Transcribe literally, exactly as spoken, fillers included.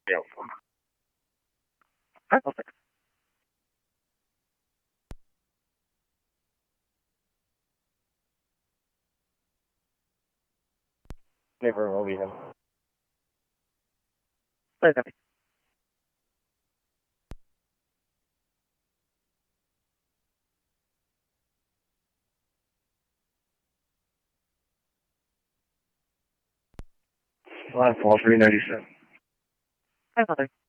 Yeah. I don't think. Never will be him. Okay. Line fall three ninety seven. I don't think.